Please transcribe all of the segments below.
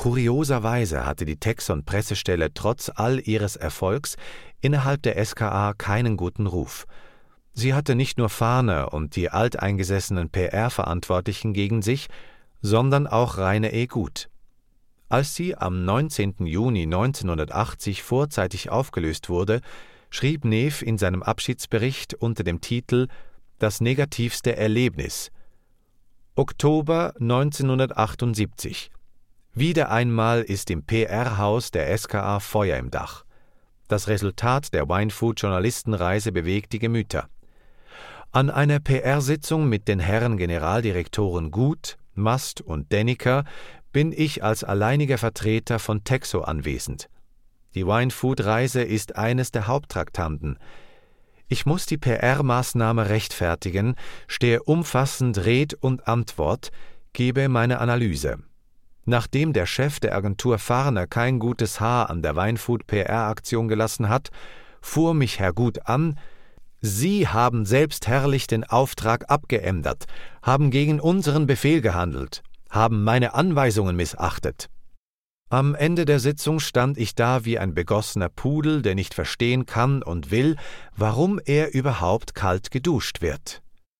Kurioserweise hatte die Texon-Pressestelle trotz all ihres Erfolgs innerhalb der SKA keinen guten Ruf. Sie hatte nicht nur Farner und die alteingesessenen PR-Verantwortlichen gegen sich, sondern auch Rainer E. Guth. Als sie am 19. Juni 1980 vorzeitig aufgelöst wurde, schrieb Neef in seinem Abschiedsbericht unter dem Titel »Das negativste Erlebnis« Oktober 1978. Wieder einmal ist im PR-Haus der SKA Feuer im Dach. Das Resultat der Wine-Food-Journalistenreise bewegt die Gemüter. An einer PR-Sitzung mit den Herren Generaldirektoren Guth, Mast und Deniker bin ich als alleiniger Vertreter von Texo anwesend. Die Wine-Food-Reise ist eines der Haupttraktanten. Ich muss die PR-Maßnahme rechtfertigen, stehe umfassend Red und Antwort, gebe meine Analyse. Nachdem der Chef der Agentur Farner kein gutes Haar an der Wine-Food-PR-Aktion gelassen hat, fuhr mich Herr Guth an: »Sie haben selbstherrlich den Auftrag abgeändert, haben gegen unseren Befehl gehandelt, haben meine Anweisungen missachtet.« Am Ende der Sitzung stand ich da wie ein begossener Pudel, der nicht verstehen kann und will, warum er überhaupt kalt geduscht wird.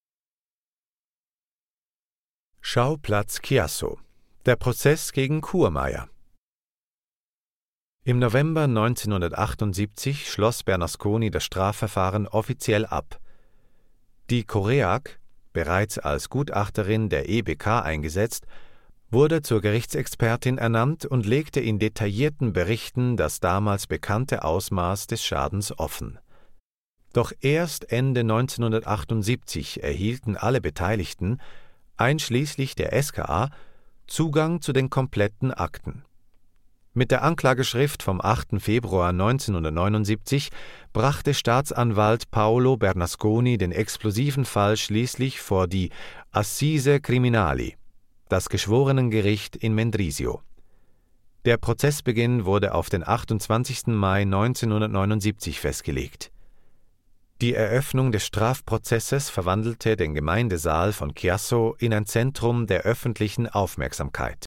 Schauplatz Chiasso. Der Prozess gegen Kurmeier. Im November 1978 schloss Bernasconi das Strafverfahren offiziell ab. Die Koreak, bereits als Gutachterin der EBK eingesetzt, wurde zur Gerichtsexpertin ernannt und legte in detaillierten Berichten das damals bekannte Ausmaß des Schadens offen. Doch erst Ende 1978 erhielten alle Beteiligten, einschließlich der SKA, Zugang zu den kompletten Akten. Mit der Anklageschrift vom 8. Februar 1979 brachte Staatsanwalt Paolo Bernasconi den explosiven Fall schließlich vor die Assise Criminali, das Geschworenengericht in Mendrisio. Der Prozessbeginn wurde auf den 28. Mai 1979 festgelegt. Die Eröffnung des Strafprozesses verwandelte den Gemeindesaal von Chiasso in ein Zentrum der öffentlichen Aufmerksamkeit.